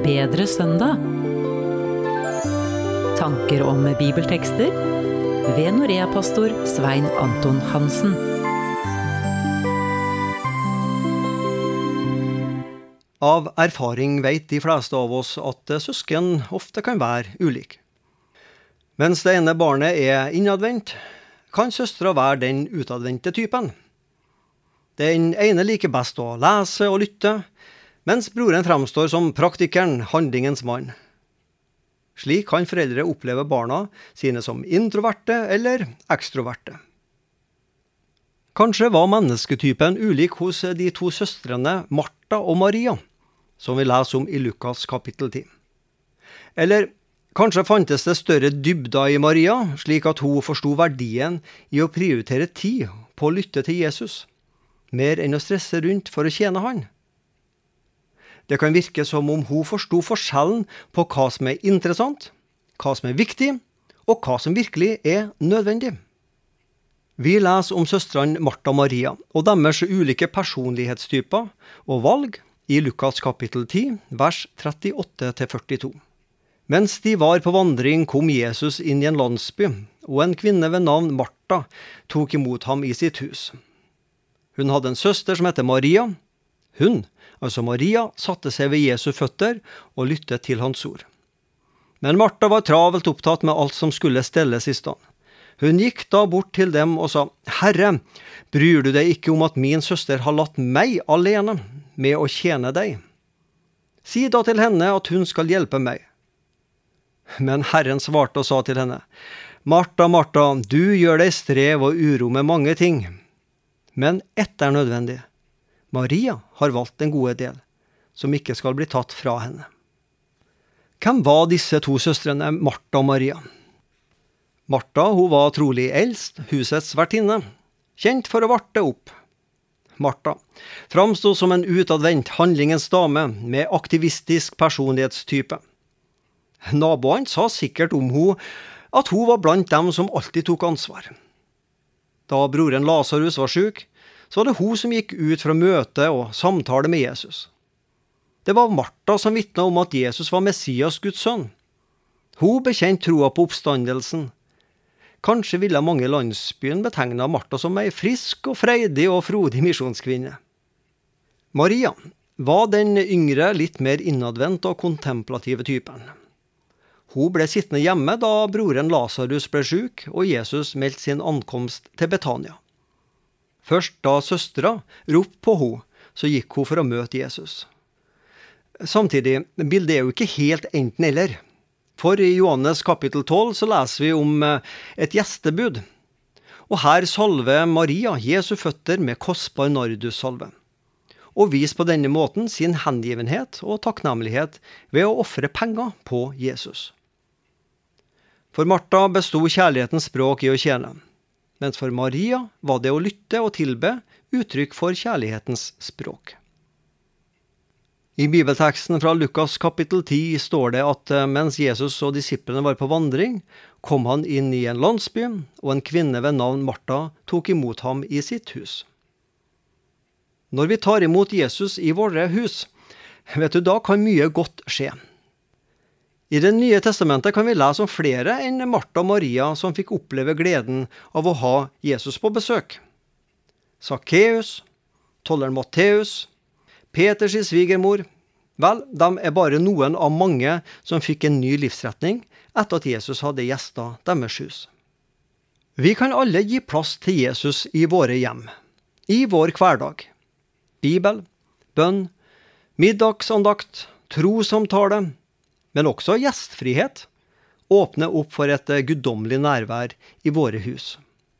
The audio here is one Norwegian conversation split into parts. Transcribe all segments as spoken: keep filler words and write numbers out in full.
bedre søndag. Tanker om bibeltekster ved Norea-pastor Svein Anton Hansen. Av erfaring vet de fleste av oss at søsken ofte kan være ulike. Mens det ene barnet er innadvendt, kan søstra være den utadvendte typen. Den ene liker best å lese og lytte, mens broren fremstår som praktikeren, handlingens mann. Slik kan foreldre oppleve barna sine som introverte eller ekstroverte. Kanskje var mennesketypen ulik hos de to søstrene Martha og Maria, som vi leser om i Lukas kapittel ti. Eller kanskje fantes det større dybda i Maria, slik at hun forstod verdien i å prioritere tid på å lytte til Jesus, mer enn å stresse rundt for å tjene han. Det kan virke som om hun forstod forskjellen på hva som er interessant, hva som er viktig, og hva som virkelig er nødvendig. Vi leser om søstrene Martha og Maria, og deres ulike personlighetstyper og valg i Lukas kapittel ti, vers trettiåtte til førtito. Mens de var på vandring, kom Jesus inn i en landsby, og en kvinne ved navn Martha tok imot ham i sitt hus. Hun hadde en søster som heter Maria. Hun, altså Maria, satte seg ved Jesu føtter og lyttet til hans ord. Men Martha var travelt opptatt med alt som skulle stelles i stand. Hun gikk da bort til dem og sa, «Herre, bryr du deg ikke om at min søster har latt meg alene med å tjene deg? Si da til henne at hun skal hjelpe meg.» Men Herren svarte og sa til henne, «Martha, Martha, du gjør deg strev og uro med mange ting, men ett er nødvendig. Maria har valgt den gode del, som ikke skal bli tatt fra henne.» Hvem var disse to søstrene Martha og Maria? Martha, hun var trolig eldst, husets vertinne, kjent for å varte opp. Martha framstod som en utadvendt handlingens dame med aktivistisk personlighetstype. Naboene sa sikkert om hun at hun var blant dem som alltid tok ansvar. Da broren Lazarus var syk, så var det hun som gikk ut for å møte og samtale med Jesus. Det var Martha som vittnet om at Jesus var Messias, Guds sønn. Hun bekjente troa på oppstandelsen. Kanskje ville mange i landsbyen betegne Martha som ei frisk og freidig og frodig misjonskvinne. Maria var den yngre, litt mer innadvendt og kontemplative typen. Hun ble sittende hjemme da broren Lazarus ble syk, og Jesus meldte sin ankomst til Betania. Først da søstra ropte på henne, så gikk hun for å møte Jesus. Samtidig, bildet er jo ikke helt enten eller. For i Johannes kapittel tolv så leser vi om et gjestebud. Og her salver Maria Jesu føtter med kostbar nardussalve, og vis på denne måten sin hengivenhet og takknemlighet ved å offre penger på Jesus. For Martha bestod kjærlighetens språk i å tjene, mens for Maria var det å lytte og tilbe uttrykk for kjærlighetens språk. I bibelteksten fra Lukas kapittel ti står det at mens Jesus og disiplene var på vandring, kom han inn i en landsby, og en kvinne ved navn Martha tok imot ham i sitt hus. Når vi tar imot Jesus i våre hus, vet du, da kan mye godt skje. I Det nye testamentet kan vi lese om flere enn Martha og Maria som fikk oppleve gleden av å ha Jesus på besøk. Sakkeus, tolleren Matteus, Peters svigermor, vel, de er bare noen av mange som fikk en ny livsretning etter at Jesus hadde gjestet deres hus. Vi kan alle gi plass til Jesus i våre hjem, i vår hverdag. Bibel, bønn, middagsandakt, trosamtale, men også gjestfrihet, åpne opp for et guddommelig nærvær i våre hus.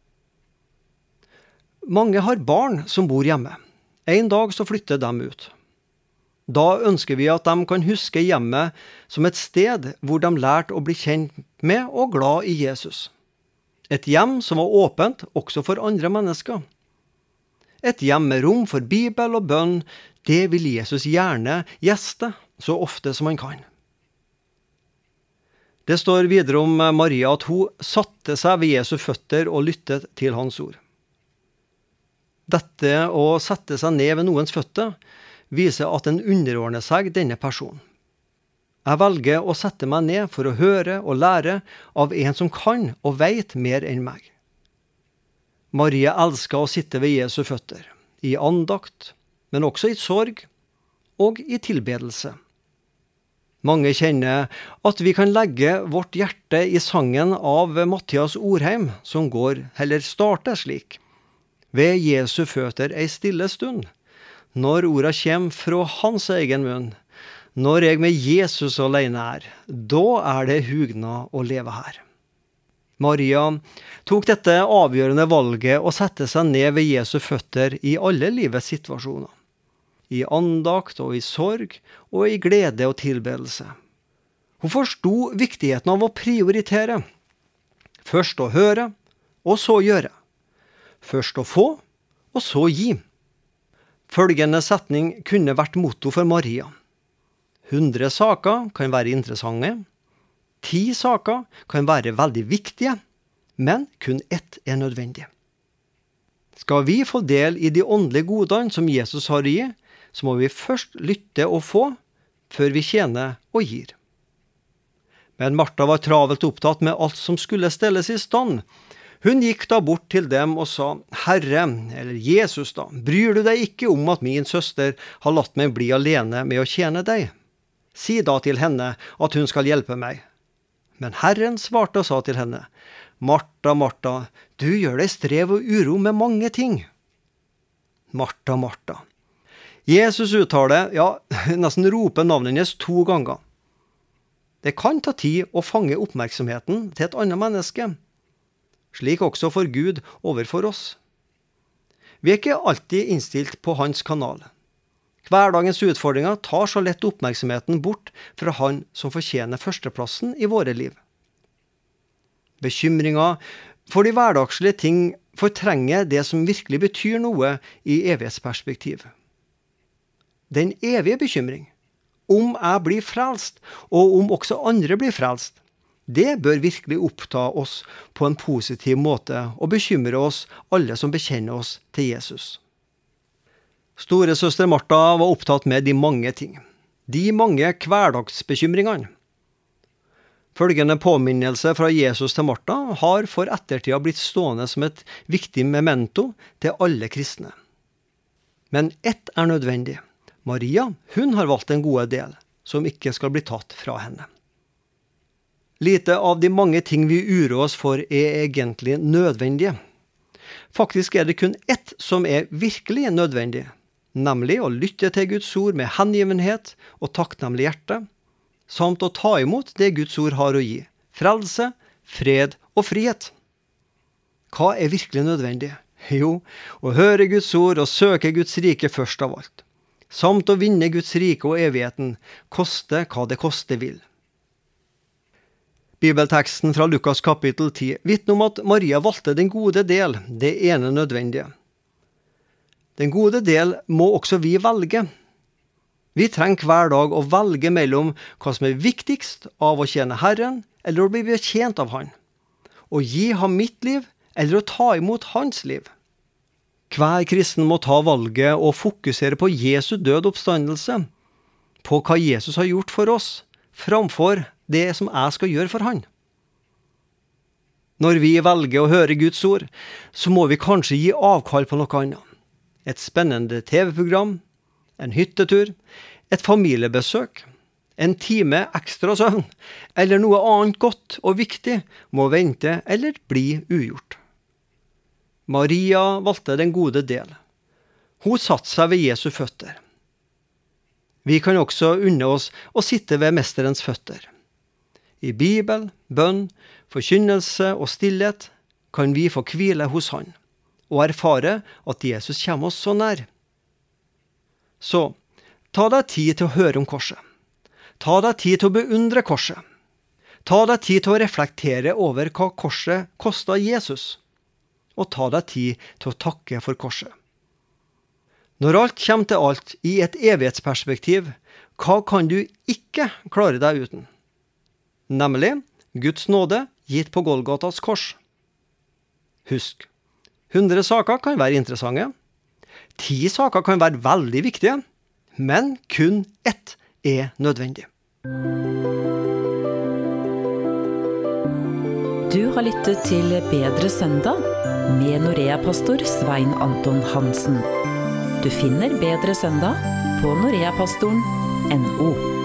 Mange har barn som bor hjemme. En dag så flytter de ut. Da ønsker vi at de kan huske hjemmet som et sted hvor de lærte å bli kjent med og glad i Jesus. Et hjem som var åpent også for andre mennesker. Et hjem med rom for Bibel og bønn, det vil Jesus gjerne gjeste så ofte som han kan. Det står videre om Maria at hun satte seg ved Jesu føtter og lyttet til hans ord. Dette å sette seg ned ved noens føtter viser at en underordner seg denne personen. Jeg velger å sette meg ned for å høre og lære av en som kan og vet mer enn meg. Maria elsker å sitte ved Jesu føtter, i andakt, men også i sorg og i tilbedelse. Mange kjenner at vi kan legge vårt hjerte i sangen av Mathias Orheim, som går eller starter slik: Ved Jesu føtter ei stille stund, når orda kjem fra hans egen munn, når jeg med Jesus alene er, da er det hugna å leve her. Maria tok dette avgjørende valget å sette seg ned ved Jesu føtter i alle livets situasjoner. I andakt og i sorg og i glede og tilbedelse. Hun forsto viktigheten av å prioritere. Først å høre, og så gjøre. Først å få, og så gi. Følgende setning kunne vært motto for Maria. Hundre saker kan være interessante. Ti saker kan være veldig viktige, men kun ett er nødvendig. Skal vi få del i de åndelige godene som Jesus har å gi, så må vi først lytte og få, før vi tjener og gir. Men Martha var travelt opptatt med alt som skulle stelles i stand. Hun gikk da bort til dem og sa: Herre, eller Jesus da, bryr du deg ikke om at min søster har latt meg bli alene med å tjene deg? Si da til henne at hun skal hjelpe meg. Men Herren svarte og sa til henne: Martha, Martha, du gjør deg strev og uro med mange ting. Martha, Martha. Jesus uttaler, ja, nesten roper navnet hennes to ganger. Det kan ta tid å fange oppmerksomheten til et annet menneske. Slik også for Gud overfor oss. Vi er ikke alltid innstilt på hans kanal. Hverdagens utfordringer tar så lett oppmerksomheten bort fra han som fortjener førsteplassen i våre liv. Bekymringer for de hverdagslige ting fortrenger det som virkelig betyr noe i evighetsperspektiv. Den evige bekymring, om jeg blir frelst, og om også andre blir frelst, det bør virkelig oppta oss på en positiv måte og bekymre oss alle som bekjenner oss til Jesus. Store søster Martha var opptatt med de mange ting, de mange hverdagsbekymringene. Følgende påminnelse fra Jesus til Martha har for ettertida blitt stående som et viktig memento til alle kristne. Men ett er nødvendig. Maria, hun har valgt en god del, som ikke skal bli tatt fra henne. Lite av de mange ting vi uroer oss for er egentlig nødvendige. Faktisk er det kun ett som er virkelig nødvendig, nemlig å lytte til Guds ord med hengivenhet og takknemlig hjerte, samt å ta imot det Guds ord har å gi, frelse, fred og frihet. Hva er virkelig nødvendig? Jo, å høre Guds ord og søke Guds rike først av alt, samt å vinne Guds rike og evigheten, koste hva det koste vil. Bibelteksten fra Lukas kapittel ti vitner om at Maria valgte den gode del, det ene nødvendige. Den gode del må også vi velge. Vi trenger hver dag å velge mellom hva som er viktigst av å tjene Herren, eller å bli betjent av Han. Å gi ham mitt liv, eller å ta imot hans liv. Hver kristen må ta valget og fokusere på Jesu død oppstandelse, på hva Jesus har gjort for oss, framfor det som jeg skal gjøre for han. Når vi velger å høre Guds ord, så må vi kanskje gi avkall på noe annet. Et spennende T V-program, en hyttetur, et familiebesøk, en time ekstra søvn, eller noe annet godt og viktig må vente eller bli ugjort. Maria valgte den gode del. Hun satte seg ved Jesu føtter. Vi kan også unne oss å sitte ved mesterens føtter. I Bibel, bønn, forkynnelse og stillhet kan vi få hvile hos han, og erfare at Jesus kommer oss så nær. Så, ta deg tid til å høre om korset. Ta deg tid til å beundre korset. Ta deg tid til å reflektere over hva korset kostet Jesus. Og ta deg tid til å takke for korset. Når alt kommer til alt i et evighetsperspektiv, hva kan du ikke klare deg uten? Nemlig Guds nåde gitt på Golgatas kors. Husk, hundre saker kan være interessante. Ti saker kan være veldig viktige, men kun ett er nødvendig. Du har lyttet til Bedre søndag med Norea-pastor Svein Anton Hansen. Du finner Bedre søndag på noreapastoren punktum no.